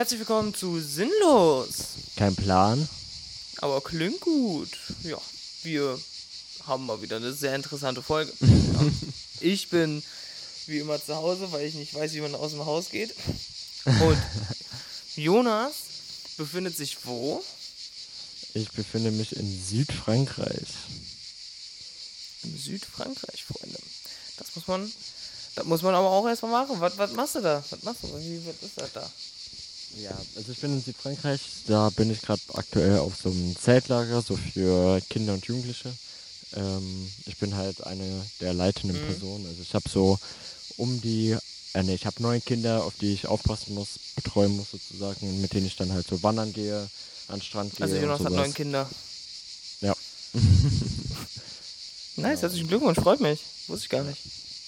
Herzlich willkommen zu Sinnlos. Kein Plan. Aber klingt gut. Ja, wir haben mal wieder eine sehr interessante Folge. Ja. Ich bin wie immer zu Hause, weil ich nicht weiß, wie man aus dem Haus geht. Und Jonas befindet sich wo? Ich befinde mich in Südfrankreich. In Südfrankreich, Freunde. Das muss man aber auch erstmal machen. Was machst du da? Was ist das da? Ja, also ich bin in Südfrankreich. Da bin ich gerade aktuell auf so einem Zeltlager, so für Kinder und Jugendliche. Ich bin halt eine der leitenden Personen. Also ich habe so ich habe 9 Kinder, auf die ich aufpassen muss, betreuen muss sozusagen, mit denen ich dann halt so wandern gehe, an den Strand gehe Also und Jonas hat sowas. 9 Kinder. Ja. Nice, herzlichen Glückwunsch, freut mich. Wusste ich gar nicht.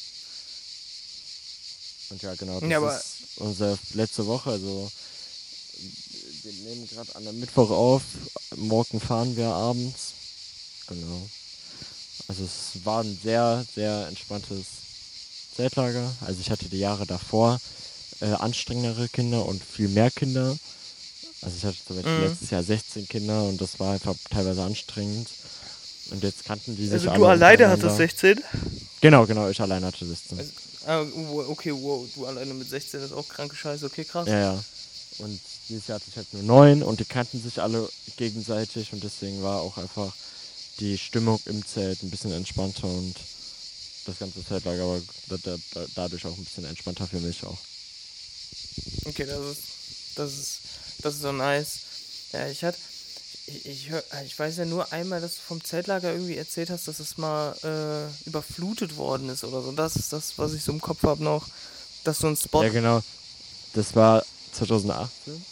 Und ja, genau, Ja, aber ist unsere letzte Woche. Also wir nehmen gerade an einem Mittwoch auf. Morgen fahren wir abends. Genau. Also es war ein sehr, sehr entspanntes Zeltlager. Also ich hatte die Jahre davor anstrengendere Kinder und viel mehr Kinder. Also ich hatte zum Beispiel letztes Jahr 16 Kinder und das war einfach teilweise anstrengend. Und jetzt kannten die sich also alle du alleine untereinander. hattest 16? Genau, ich alleine hatte 16. Okay, wow, du alleine mit 16 ist auch kranke Scheiße, okay, krass. Ja. Und dieses Jahr hatte ich halt nur 9 und die kannten sich alle gegenseitig und deswegen war auch einfach die Stimmung im Zelt ein bisschen entspannter und das ganze Zeltlager war dadurch auch ein bisschen entspannter für mich auch. Okay, das ist so nice. Ja, ich weiß ja nur einmal, dass du vom Zeltlager irgendwie erzählt hast, dass es mal überflutet worden ist oder so. Das ist das, was ich so im Kopf habe noch, dass so ein Spot. Ja, genau. Das war 2018.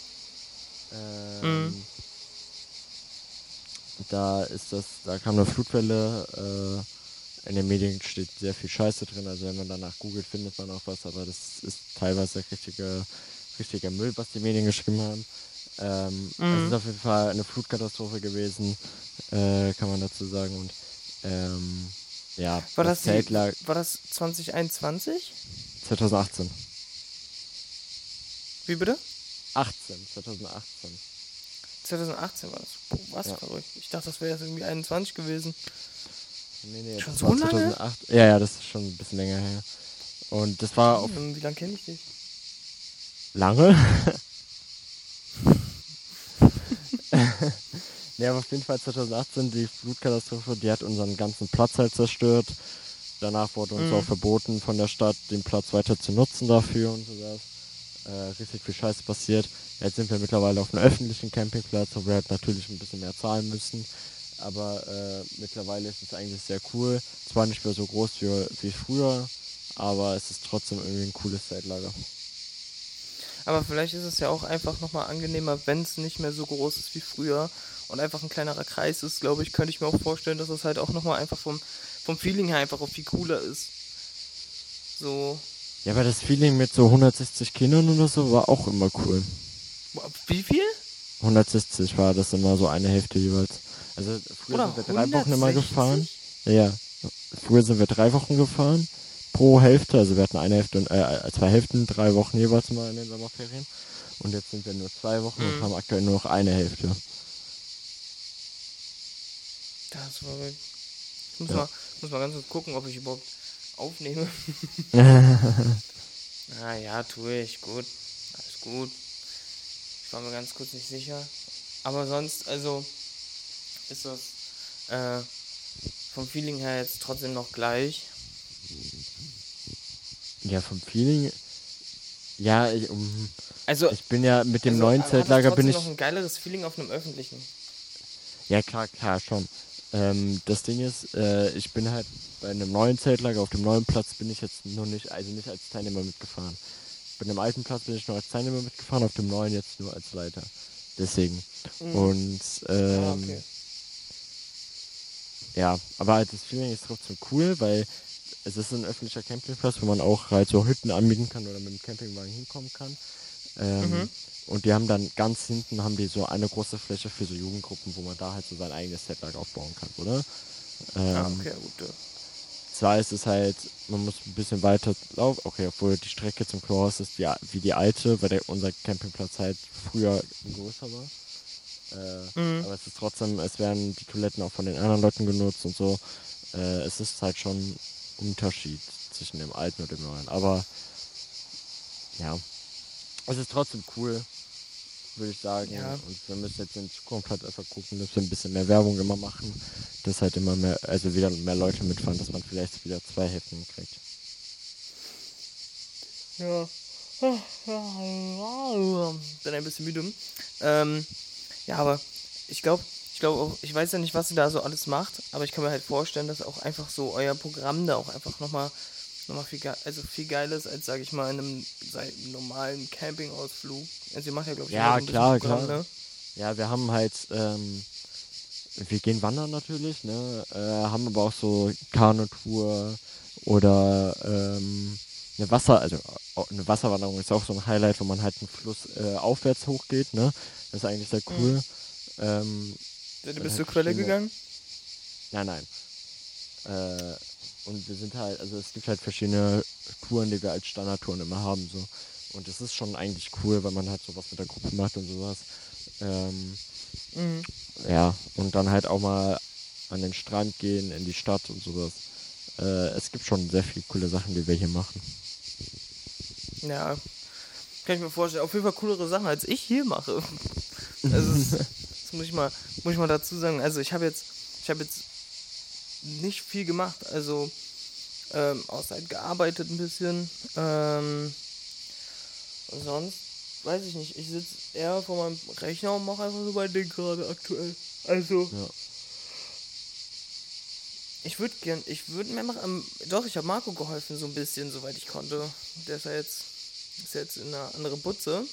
Da kam eine Flutwelle. In den Medien steht sehr viel Scheiße drin. Also wenn man danach googelt, findet man auch was. Aber das ist teilweise richtiger Müll, was die Medien geschrieben haben. Es ist auf jeden Fall eine Flutkatastrophe gewesen, kann man dazu sagen. Und ja, War das Zelt lag war das 2021? 2018. Wie bitte? 2018. 2018 war das. Boah, was Ja. verrückt. Ich dachte, das wäre jetzt irgendwie 21 gewesen. Nee, Schon das so war lange? 2008. Ja, das ist schon ein bisschen länger her. Und das war auf Wie lange kenne ich dich? lange. Ja, aber auf jeden Fall 2018 die Flutkatastrophe, die hat unseren ganzen Platz halt zerstört. Danach wurde uns auch verboten von der Stadt, den Platz weiter zu nutzen dafür und sowas. Richtig viel Scheiße passiert. Jetzt sind wir mittlerweile auf einem öffentlichen Campingplatz, wo wir halt natürlich ein bisschen mehr zahlen müssen. Aber mittlerweile ist es eigentlich sehr cool. Zwar nicht mehr so groß wie früher, aber es ist trotzdem irgendwie ein cooles Zeltlager. Aber vielleicht ist es ja auch einfach nochmal angenehmer, wenn es nicht mehr so groß ist wie früher und einfach ein kleinerer Kreis ist, glaube ich, könnte ich mir auch vorstellen, dass es halt auch nochmal einfach vom Feeling her einfach auch viel cooler ist. So. Ja, aber das Feeling mit so 160 Kindern oder so war auch immer cool. Wie viel? 160 war das immer so eine Hälfte jeweils. Also früher Oder sind wir 3 Wochen immer 160? gefahren. Ja, früher sind wir 3 Wochen gefahren pro Hälfte. Also wir hatten eine Hälfte und 2 Hälften, 3 Wochen jeweils mal in den Sommerferien. Und jetzt sind wir nur 2 Wochen und haben aktuell nur noch eine Hälfte. Das war wirklich. Ich muss mal ganz kurz gucken, ob ich überhaupt aufnehme. Ja, tue ich. Gut. Alles gut. Ich war mir ganz kurz nicht sicher. Aber sonst, also, ist das vom Feeling her jetzt trotzdem noch gleich. Ja, vom Feeling. Ja, ich bin ja mit dem neuen Zeltlager bin ich noch ein geileres Feeling auf einem öffentlichen. Ja, klar, schon. Das Ding ist, ich bin halt bei einem neuen Zeltlager, auf dem neuen Platz bin ich jetzt noch nicht, also nicht als Teilnehmer mitgefahren. Bei dem alten Platz bin ich noch als Teilnehmer mitgefahren, auf dem neuen jetzt nur als Leiter. Deswegen. Und Okay. ja, aber halt das Feeling ist trotzdem cool, weil es ist ein öffentlicher Campingplatz, wo man auch halt so Hütten anmieten kann oder mit dem Campingwagen hinkommen kann. Und die haben dann ganz hinten haben die so eine große Fläche für so Jugendgruppen, wo man da halt so sein eigenes Zeltlager aufbauen kann, oder? Okay, gut. zwar ist es halt, man muss ein bisschen weiter laufen, okay, obwohl die Strecke zum Klohhaus ist wie die alte, weil unser Campingplatz halt früher größer war. Mhm. Aber es ist trotzdem, es werden die Toiletten auch von den anderen Leuten genutzt und so. Es ist halt schon ein Unterschied zwischen dem alten und dem neuen. Aber ja, es ist trotzdem cool, würde ich sagen. Ja. Und wir müssen jetzt in Zukunft halt einfach gucken, dass wir ein bisschen mehr Werbung immer machen. Dass halt immer mehr, also wieder mehr Leute mitfahren, dass man vielleicht wieder 2 Häfen kriegt. Ja. Bin ein bisschen müde. Ja, aber ich glaube auch, ich weiß ja nicht, was ihr da so alles macht, aber ich kann mir halt vorstellen, dass auch einfach so euer Programm da auch einfach nochmal viel geiler ist, als, sage ich mal, in einem normalen Campingausflug. Also ihr macht ja, glaube ich, immer Ja, so ein bisschen klar, Programm, klar. ne? Ja, wir haben halt, wir gehen wandern natürlich, ne? Haben aber auch so Kanutour oder eine Wasserwanderung ist auch so ein Highlight, wo man halt einen Fluss aufwärts hochgeht, ne? Das ist eigentlich sehr Mhm. cool. Seid ihr Und bis halt zur Quelle verschiedene. gegangen? Nein. Äh, und wir sind halt, also es gibt halt verschiedene Touren, die wir als Standardtouren immer haben, so. Und das ist schon eigentlich cool, weil man halt sowas mit der Gruppe macht und sowas. Ähm, Mhm. ja, und dann halt auch mal an den Strand gehen, in die Stadt und sowas. Es gibt schon sehr viele coole Sachen, die wir hier machen. Ja, kann ich mir vorstellen. Auf jeden Fall coolere Sachen, als ich hier mache. Also das muss ich mal dazu sagen. Also ich habe jetzt nicht viel gemacht. Also außer halt gearbeitet ein bisschen. Sonst weiß ich nicht. Ich sitze eher vor meinem Rechner und mache einfach so mein Ding gerade aktuell. Also Ja. ich würde mir machen. Doch, ich habe Marco geholfen so ein bisschen, soweit ich konnte. Der ist jetzt in einer anderen Butze.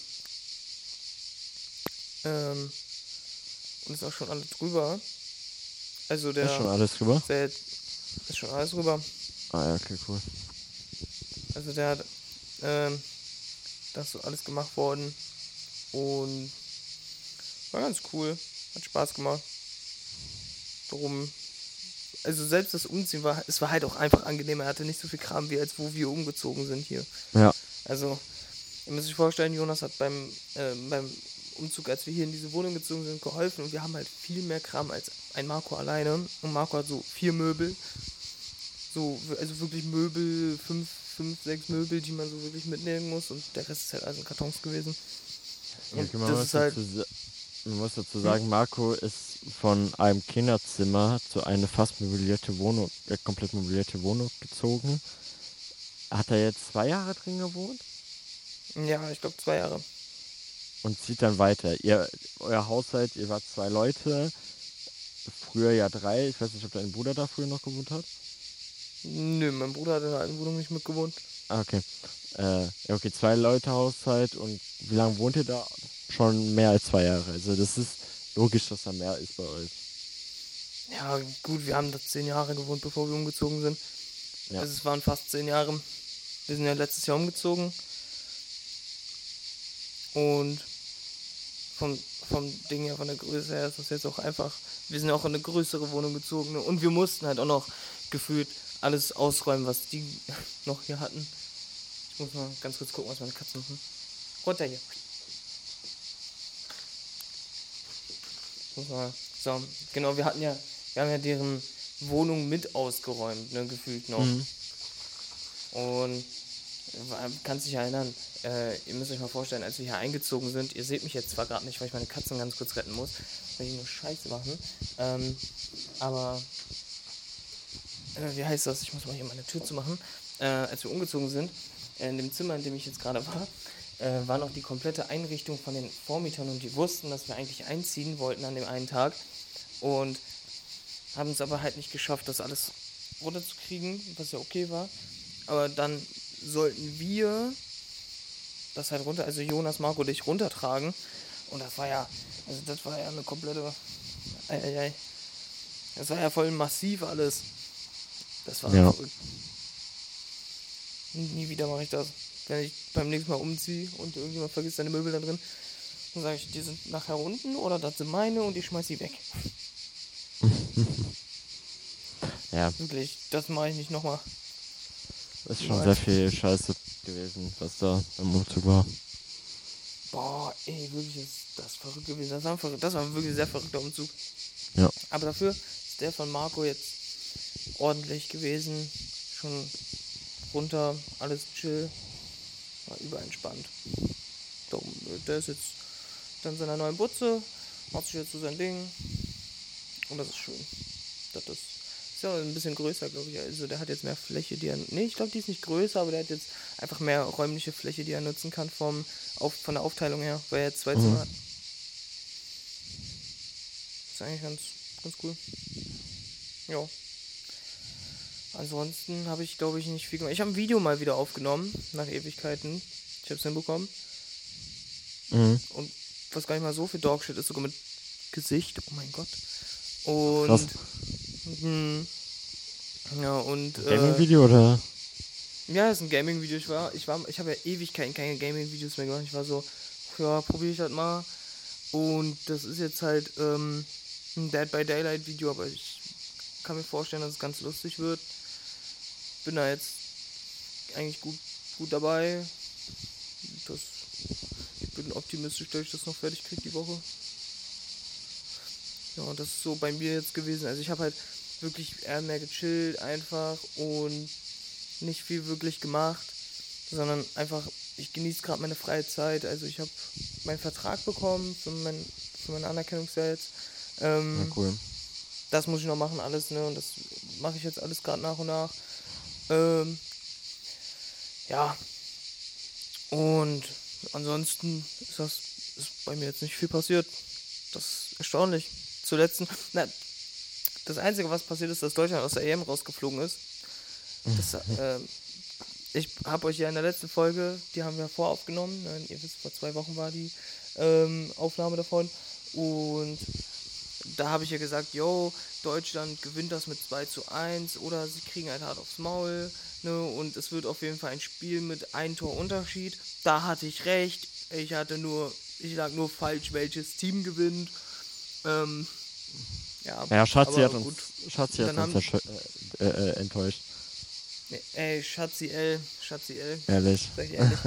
Und ist auch schon alles drüber. Also Ist schon der alles drüber? ist, der ist schon alles drüber. Ah ja, okay, cool. Also der hat das ist so alles gemacht worden. Und war ganz cool. Hat Spaß gemacht. Darum. Also selbst das Umziehen es war halt auch einfach angenehm. Er hatte nicht so viel Kram, wie als wo wir umgezogen sind hier. Ja. Also, ihr müsst euch vorstellen, Jonas hat beim Umzug, als wir hier in diese Wohnung gezogen sind, geholfen. Und wir haben halt viel mehr Kram als ein Marco alleine. Und Marco hat so 4 Möbel. So, also wirklich Möbel, 6 Möbel, die man so wirklich mitnehmen muss. Und der Rest ist halt alles in Kartons gewesen. Und Okay, das ist halt. man muss dazu Hm? sagen, Marco ist von einem Kinderzimmer zu einer fast komplett möblierte Wohnung gezogen. Hat er jetzt 2 Jahre drin gewohnt Ja, ich glaube 2 Jahre. und zieht dann weiter. Euer Haushalt, ihr wart 2 Leute, früher ja 3. Ich weiß nicht, ob dein Bruder da früher noch gewohnt hat. Nö, mein Bruder hat in der alten Wohnung nicht mitgewohnt. Ah, okay. Ja, okay, 2 Leute Haushalt und wie lange wohnt ihr da? Schon mehr als 2 Jahre. Also das ist logisch, dass da mehr ist bei euch. Ja, gut, wir haben da 10 Jahre gewohnt, bevor wir umgezogen sind. Ja. Also es waren fast 10 Jahre. Wir sind ja letztes Jahr umgezogen. Und vom Ding her, von der Größe her, ist das jetzt auch einfach. Wir sind auch in eine größere Wohnung gezogen. Ne? Und wir mussten halt auch noch gefühlt alles ausräumen, was die noch hier hatten. Ich muss mal ganz kurz gucken, was meine Katzen machen. Runter hier. So, genau, wir haben ja deren Wohnung mit ausgeräumt, ne, gefühlt noch. Mhm. Und kannst dich erinnern, ihr müsst euch mal vorstellen, als wir hier eingezogen sind, ihr seht mich jetzt zwar gerade nicht, weil ich meine Katzen ganz kurz retten muss, weil die nur Scheiße machen, aber wie heißt das? Ich muss mal hier meine Tür zu machen. Als wir umgezogen sind, in dem Zimmer, in dem ich jetzt gerade war noch die komplette Einrichtung von den Vormietern und die wussten, dass wir eigentlich einziehen wollten an dem einen Tag und haben es aber halt nicht geschafft, das alles runterzukriegen, was ja okay war. Aber dann sollten wir das halt runter, also Jonas, Marco dich runtertragen. Und das war ja eine komplette, das war ja voll massiv alles. Das war Ja. verrückt. Nie wieder mache ich das. Wenn ich beim nächsten Mal umziehe und irgendjemand vergisst seine Möbel da drin, dann sage ich, die sind nachher unten oder das sind meine und ich schmeiß sie weg. Ja, Wirklich, das mache ich nicht nochmal. ist schon sehr viel Scheiße gewesen, was da im Umzug war. Boah, ey, wirklich, das ist verrückt gewesen. Das war wirklich ein sehr verrückter Umzug. Ja. Aber dafür ist der von Marco jetzt ordentlich gewesen. Schon runter, alles chill. War überentspannt. Darum, der ist jetzt dann in seiner neuen Butze, macht sich jetzt so sein Ding. Und das ist schön. Das ist ja ein bisschen größer, glaube ich. Also der hat jetzt mehr Fläche, die er... Nee, ich glaube, die ist nicht größer, aber der hat jetzt einfach mehr räumliche Fläche, die er nutzen kann von der Aufteilung her, weil er jetzt 2 Zimmer hat. Ist eigentlich ganz cool. Ja. Ansonsten habe ich, glaube ich, nicht viel gemacht. Ich habe ein Video mal wieder aufgenommen, nach Ewigkeiten. Ich habe es hinbekommen. Und was gar nicht mal so viel Dogshit ist, sogar mit Gesicht. Oh mein Gott. Und... Krass. Ja, und... Gaming-Video oder? Ja, das ist ein Gaming-Video. Ich habe ja Ewigkeiten keine Gaming-Videos mehr gemacht. Ich war so, ja, probiere ich das mal. Und das ist jetzt halt ein Dead by Daylight Video, aber ich kann mir vorstellen, dass es ganz lustig wird. Bin da jetzt eigentlich gut dabei. Ich bin optimistisch, dass ich das noch fertig kriege die Woche. Ja, das ist so bei mir jetzt gewesen. Also ich habe halt wirklich eher mehr gechillt einfach und nicht viel wirklich gemacht, sondern einfach, ich genieße gerade meine freie Zeit. Also ich habe meinen Vertrag bekommen für meine Anerkennungsjahr jetzt. Ja, cool. Das muss ich noch machen, alles, ne? Und das mache ich jetzt alles gerade nach und nach. Ja. Und ansonsten ist bei mir jetzt nicht viel passiert. Das ist erstaunlich. Das Einzige, was passiert ist, dass Deutschland aus der EM rausgeflogen ist. Ich habe euch ja in der letzten Folge, die haben wir voraufgenommen, ne? Ihr wisst, vor 2 Wochen war die Aufnahme davon. Und da habe ich ja gesagt, yo, Deutschland gewinnt das mit 2:1 oder sie kriegen halt hart aufs Maul, ne? Und es wird auf jeden Fall ein Spiel mit 1 Tor Unterschied. Da hatte ich recht. Ich lag nur falsch, welches Team gewinnt. Ja, Schatzi hat uns enttäuscht. Nee, ey, Schatzi L. Ehrlich. Sag ich ehrlich.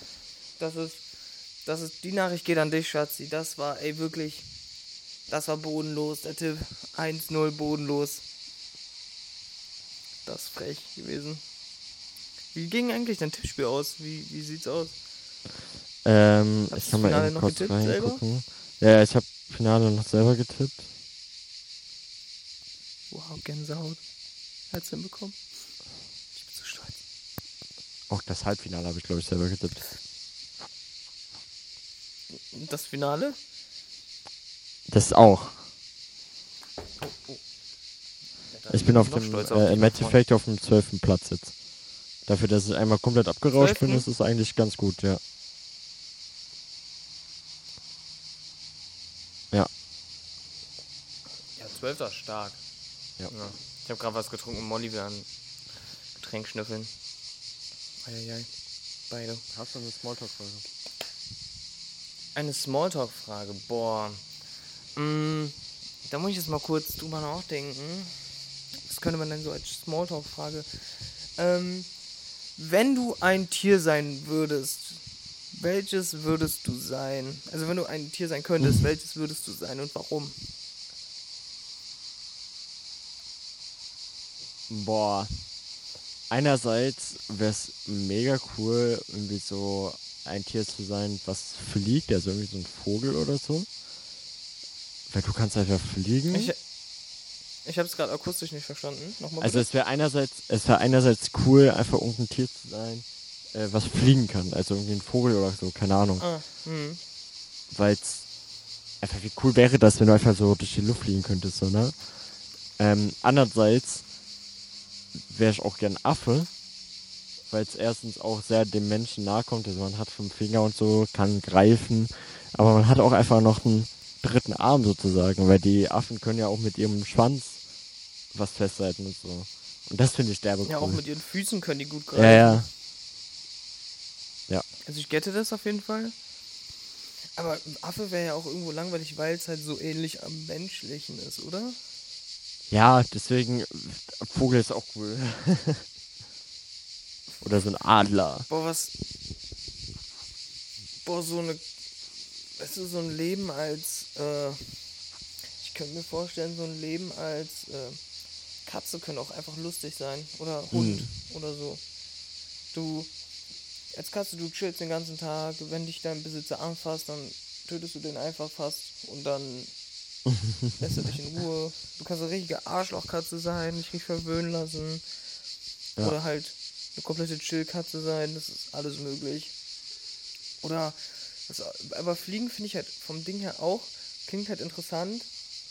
Das ist, die Nachricht geht an dich, Schatzi. Das war, ey, wirklich, das war bodenlos, der Tipp. 1:0 bodenlos. Das ist frech gewesen. Wie ging eigentlich dein Tippspiel aus? Wie sieht's aus? Ich kann mal eben kurz reingucken. Ja, ich habe Finale noch selber getippt. Wow, Gänsehaut. Hat's hinbekommen? Ich bin so stolz. Auch das Halbfinale habe ich, glaube ich, selber getippt. Das Finale? Das auch. Oh. Ich bin im Endeffekt auf dem 12. Platz jetzt. Dafür, dass ich einmal komplett abgerauscht bin, ist es eigentlich ganz gut, ja. Ja. Ja, 12. ist stark. Ja. Ich habe gerade was getrunken und Molly will ein Getränk schnüffeln. Eieiei. Beide. Hast du eine Smalltalk-Frage? Eine Smalltalk-Frage, boah. Da muss ich jetzt mal kurz drüber nachdenken. Was könnte man denn so als Smalltalk-Frage? Wenn du ein Tier sein würdest, welches würdest du sein? Also wenn du ein Tier sein könntest, welches würdest du sein und warum? Boah. Einerseits wäre es mega cool, irgendwie so ein Tier zu sein, was fliegt, also irgendwie so ein Vogel oder so. Weil du kannst einfach fliegen. Ich habe es gerade akustisch nicht verstanden. Nochmal also bitte. es wäre einerseits cool, einfach irgendein Tier zu sein, was fliegen kann. Also irgendwie ein Vogel oder so, keine Ahnung. Weil es einfach, wie cool wäre das, wenn du einfach so durch die Luft fliegen könntest, so, ne? Andererseits wäre ich auch gern Affe, weil es erstens auch sehr dem Menschen nahe kommt. Also man hat 5 Finger und so, kann greifen, aber man hat auch einfach noch einen 3. Arm sozusagen, weil die Affen können ja auch mit ihrem Schwanz was festhalten und so. Und das finde ich derbe cool. Ja, auch mit ihren Füßen können die gut greifen. Ja. Also ich gette das auf jeden Fall. Aber ein Affe wäre ja auch irgendwo langweilig, weil es halt so ähnlich am Menschlichen ist, oder? Ja, deswegen, Vogel ist auch cool. Oder so ein Adler. Boah, so eine, weißt du, so ein Leben als, ich könnte mir vorstellen, so ein Leben als Katze könnte auch einfach lustig sein. Oder Hund oder so. Du, als Katze, du chillst den ganzen Tag, wenn dich dein Besitzer anfasst, dann tötest du den einfach fast und dann lässt er dich in Ruhe. Du kannst eine richtige Arschlochkatze sein, dich richtig verwöhnen lassen. Ja. Oder halt eine komplette Chillkatze sein, das ist alles möglich. Oder, aber Fliegen finde ich halt vom Ding her auch, klingt halt interessant.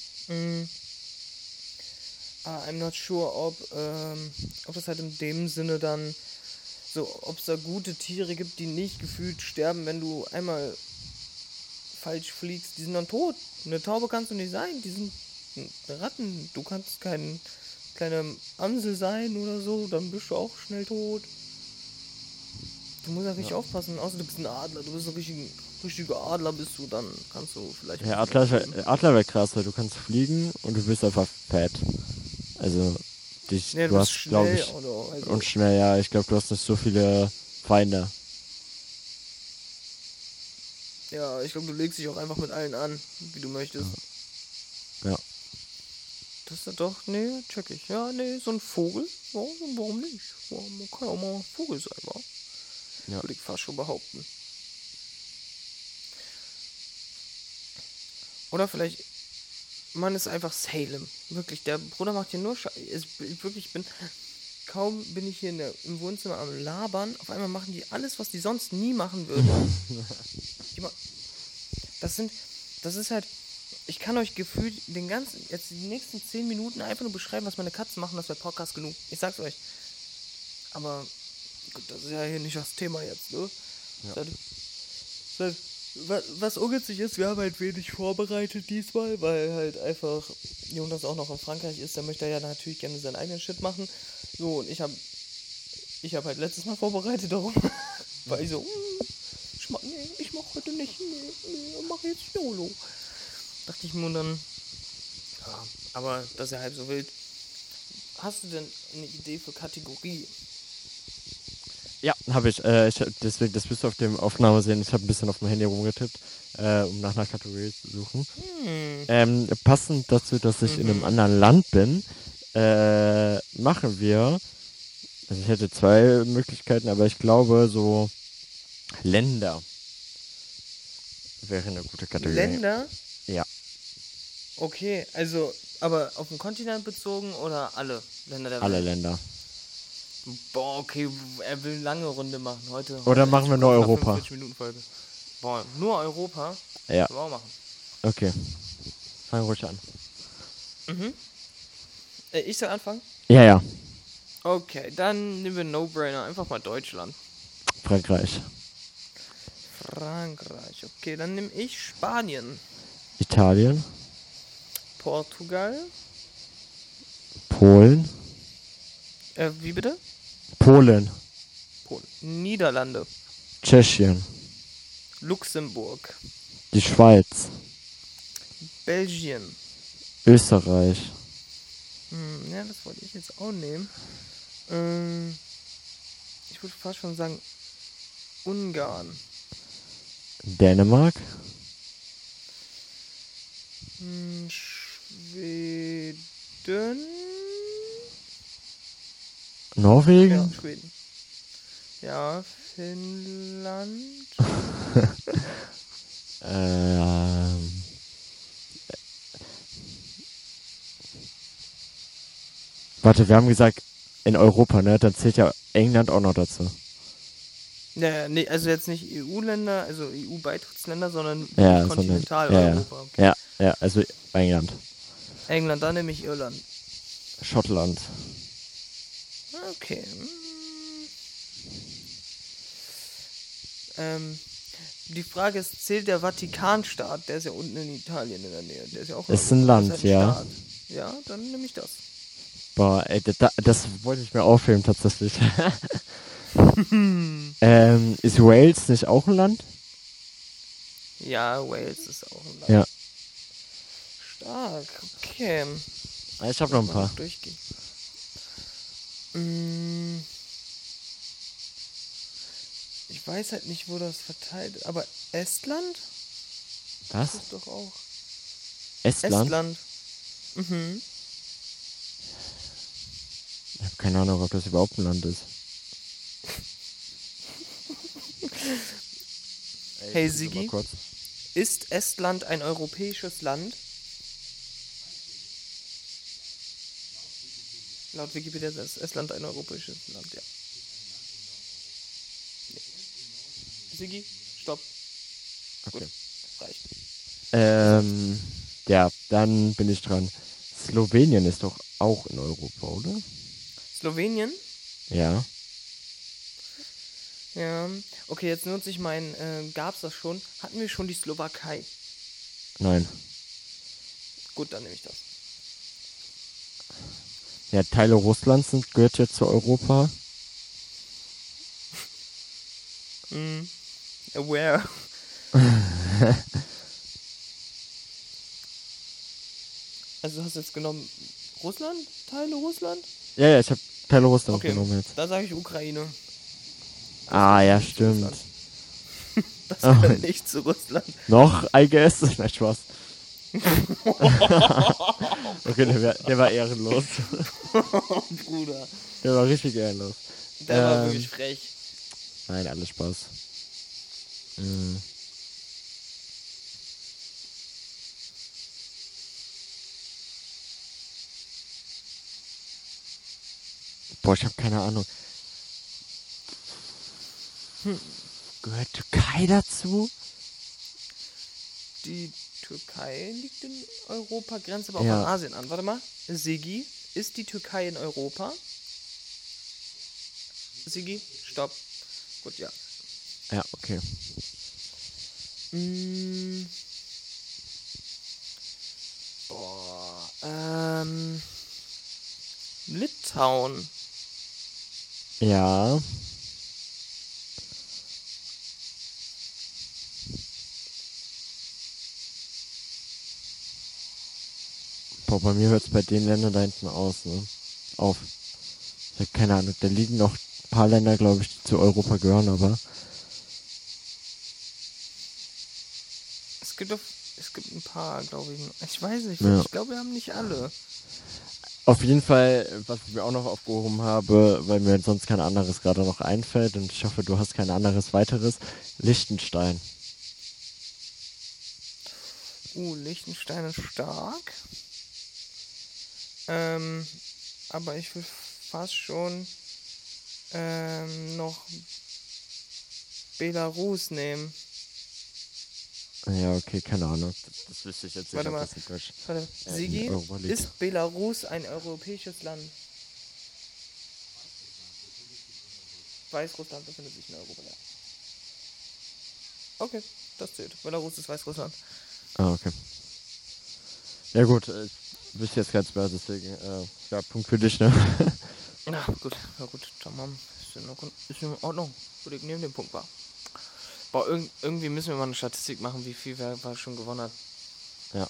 I'm not sure, ob das halt in dem Sinne dann so, ob es da gute Tiere gibt, die nicht gefühlt sterben, wenn du einmal falsch fliegst. Die sind dann tot. Eine Taube kannst du nicht sein. Die sind Ratten. Du kannst kein kleine Amsel sein oder so, dann bist du auch schnell tot. Du musst ja richtig aufpassen. Außer du bist ein Adler. Du bist ein richtiger Adler, bist du, dann kannst du vielleicht... Ja, Adler wär krass, weil du kannst fliegen und du bist einfach fett. Also, Ja, du hast, glaube ich, und schnell, ja, ich glaube, du hast nicht so viele Feinde. Ja, ich glaube, du legst dich auch einfach mit allen an, wie du möchtest. Ja. Das ist doch, nee, check ich. Ja, nee, so ein Vogel, ja, warum nicht? Man kann auch mal ein Vogel sein, wa? Ja. Würde ich fast schon behaupten. Oder vielleicht, man ist einfach Salem. Wirklich, der Bruder macht hier nur kaum bin ich hier im Wohnzimmer am Labern, auf einmal machen die alles, was die sonst nie machen würden. Das ist halt, ich kann euch gefühlt jetzt die nächsten 10 Minuten einfach nur beschreiben, was meine Katzen machen, das wäre Podcast genug. Ich sag's euch. Aber, gut, das ist ja hier nicht das Thema jetzt, ne? Ja. Was ungünstig ist, wir haben halt wenig vorbereitet diesmal, weil halt einfach Jonas auch noch in Frankreich ist, da möchte er ja natürlich gerne seinen eigenen Shit machen. So, und ich hab halt letztes Mal vorbereitet darum, weil ich so, ich mach heute nicht, mach jetzt YOLO. Dachte ich mir dann, ja, aber das ist ja halb so wild. Hast du denn eine Idee für Kategorie? Ja, habe ich. Deswegen, das wirst du auf dem Aufnahme sehen. Ich habe ein bisschen auf dem Handy rumgetippt, um nach einer Kategorie zu suchen. Passend dazu, dass ich in einem anderen Land bin, machen wir, also ich hätte 2 Möglichkeiten, aber ich glaube, so Länder wäre eine gute Kategorie. Länder? Ja. Okay, also, aber auf den Kontinent bezogen oder alle Länder der Welt? Alle Länder. Boah, okay, er will eine lange Runde machen heute. Oder machen wir nur Europa? 45 Minuten Folge. Boah, nur Europa? Ja. Können wir auch machen. Okay. Fang ruhig an. Ich soll anfangen? Ja. Okay, dann nehmen wir No-Brainer. Einfach mal Deutschland. Frankreich. Okay, dann nehme ich Spanien. Italien. Portugal. Polen. Wie bitte? Polen. Niederlande. Tschechien. Luxemburg. Die Schweiz. Belgien. Österreich. Ja, das wollte ich jetzt auch nehmen. Ich würde fast schon sagen Ungarn. Dänemark. Schweden. Norwegen. Ja, Schweden. Ja, Finnland. Warte, wir haben gesagt, in Europa, ne? Dann zählt ja England auch noch dazu. Ja, nee, also jetzt nicht EU-Länder, also EU-Beitrittsländer, sondern Kontinentaleuropa. Okay. Ja, also England. England, dann nehme ich Irland. Schottland. Okay. Die Frage ist, zählt der Vatikanstaat, der ist ja unten in Italien in der Nähe, der ist ja auch ist ein Land, ist ein ja. Staat. Ja, dann nehme ich das. Boah, ey, das wollte ich mir aufheben tatsächlich. Ist Wales nicht auch ein Land? Ja, Wales ist auch ein Land. Ja. Stark, okay. Ich habe noch ein Mal paar. durchgehen. Ich weiß halt nicht, wo das verteilt ist, aber Estland? Was? Das ist doch auch. Estland? Estland. Mhm. Ich habe keine Ahnung, ob das überhaupt ein Land ist. Hey ich guck Sigi, mal kurz. ist Estland ein europäisches Land? Laut Wikipedia ist Estland ein europäisches Land, ja. Nee. Sigi, stopp. Okay. Gut, reicht. Ja, dann bin ich dran. Slowenien ist doch auch in Europa, oder? Slowenien? Ja. Ja. Okay, jetzt nutze ich gab's das schon? Hatten wir schon die Slowakei? Nein. Gut, dann nehme ich das. Ja, Teile Russlands gehört jetzt zu Europa. Aware. Also du hast jetzt genommen Russland? Teile Russland? Ja, ich habe Teile Russlands Okay, genommen jetzt. da sage ich Ukraine. Ja, nicht zu stimmt. Russland. Das gehört nicht zu Russland. Noch, I guess. Nein, Spaß. Okay, der war ehrenlos. Bruder. Der war richtig ehrenlos. Der war wirklich frech. Nein, alles Spaß. Boah, ich habe keine Ahnung. Gehört Türkei dazu? Die Türkei liegt in Europa, grenzt aber auch Ja. an Asien an. Warte mal. Sigi, ist die Türkei in Europa? Sigi, stopp. Gut, ja. Ja, okay. Litauen. Ja. Boah, bei mir hört es bei den Ländern da hinten aus, ne? Auf. Ich hab keine Ahnung, da liegen noch ein paar Länder, glaube ich, die zu Europa gehören, aber... Es gibt ein paar, glaube ich. Ich weiß nicht, Ja. ich glaube, wir haben nicht alle. Auf jeden Fall, was ich mir auch noch aufgehoben habe, weil mir sonst kein anderes gerade noch einfällt, und ich hoffe, du hast kein anderes weiteres, Liechtenstein. Liechtenstein ist stark. Aber ich will fast schon noch Belarus nehmen. Ja, okay, keine Ahnung. Das wüsste ich jetzt nicht, Warte ob mal. das in Deutsch Warte, in Sigi, Europa liegt. ist Belarus ein europäisches Land? Weißrussland befindet sich in Europa, ja. Okay, das zählt. Belarus ist Weißrussland. Okay. Ja gut, ich wüsste jetzt ganz mehr, deswegen, ja, Punkt für dich, ne? Na gut, tamam. Ist in Ordnung. Gut, ich nehme den Punkt wahr. Boah, irgendwie müssen wir mal eine Statistik machen, wie viel wer schon gewonnen hat. Ja.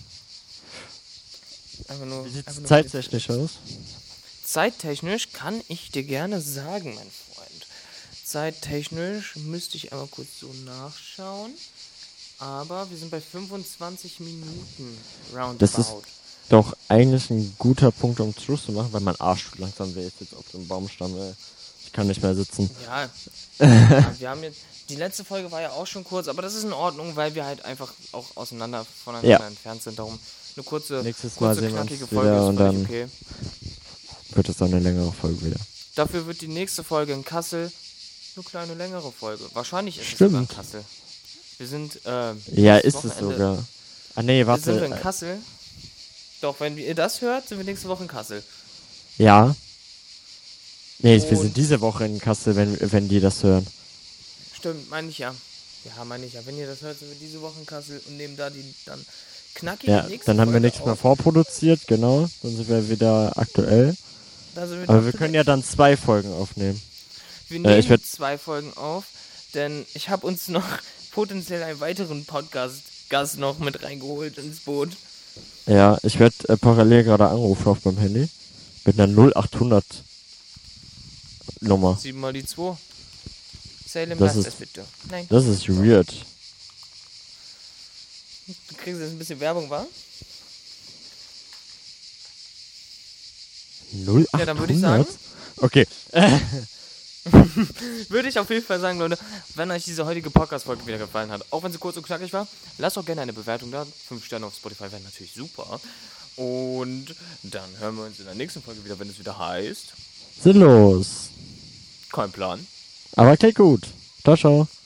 Wie sieht einfach es nur zeittechnisch aus? Zeittechnisch kann ich dir gerne sagen, mein Freund. Zeittechnisch müsste ich einmal kurz so nachschauen. Aber wir sind bei 25 Minuten roundabout. Das ist doch eigentlich ein guter Punkt, um Schluss zu machen, weil mein Arsch tut langsam weh, jetzt auf dem Baumstamm, ey. Ich kann nicht mehr sitzen. Ja, wir haben jetzt... Die letzte Folge war ja auch schon kurz, aber das ist in Ordnung, weil wir halt einfach auch voneinander entfernt sind. Darum eine kurze Mal sehen wir knackige uns Folge wieder ist und völlig dann okay. wird es dann eine längere Folge wieder. Dafür wird die nächste Folge in Kassel eine kleine längere Folge. Wahrscheinlich ist Stimmt. es sogar in Kassel. Wir sind Ja, ist es sogar. Ah nee, Sind wir warte. in Kassel? Doch, wenn ihr das hört, sind wir nächste Woche in Kassel. Ja. Nee, wir Und- sind diese Woche in Kassel, wenn die das hören. Stimmt, meine ich ja. Ja, meine ich ja. Wenn ihr das hört, sind wir diese Woche in Kassel und nehmen da die dann knackig Ja, die nächste dann haben wir Folge nichts mehr auf. vorproduziert, genau. Dann sind wir wieder aktuell. Da sind Aber up wir to können date. ja dann 2 Folgen aufnehmen. Wir nehmen ich werd- 2 Folgen auf, denn ich habe uns noch potenziell einen weiteren Podcast-Gast noch mit reingeholt ins Boot. Ja, ich werde parallel gerade anrufen auf meinem Handy. Mit einer 0800 Nummer. 7 mal die 2. Salem, Das lass ist, das bitte. Nein. das ist weird. Du kriegst jetzt ein bisschen Werbung, wa? 0800? Ja, dann würde ich sagen, Okay. würde ich auf jeden Fall sagen, Leute, wenn euch diese heutige Podcast-Folge wieder gefallen hat, auch wenn sie kurz und knackig war, lasst doch gerne eine Bewertung da. 5 Sterne auf Spotify wären natürlich super. Und dann hören wir uns in der nächsten Folge wieder, wenn es wieder heißt. Sinnlos. Kein Plan. Aber klingt gut. Ciao, ciao.